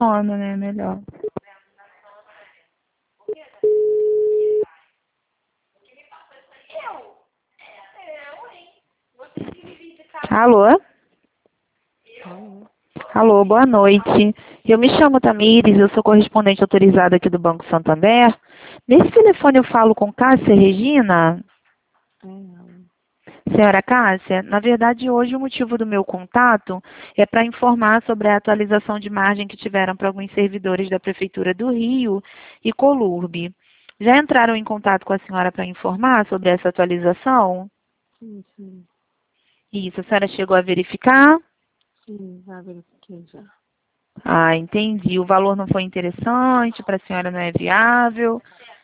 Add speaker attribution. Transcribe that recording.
Speaker 1: telefone, né? Melhor. Alô? Alô, boa noite. Eu me chamo Tamires, eu sou correspondente autorizada aqui do Banco Santander. Nesse telefone eu falo com Cássia Regina? Senhora Cássia, na verdade hoje o motivo do meu contato é para informar sobre a atualização de margem que tiveram para alguns servidores da Prefeitura do Rio e Colurbe. Já entraram em contato com a senhora para informar sobre essa atualização?
Speaker 2: Sim.
Speaker 1: Isso, a senhora chegou a verificar?
Speaker 2: Sim, já verifiquei já.
Speaker 1: Ah, entendi. O valor não foi interessante, para a senhora não é viável.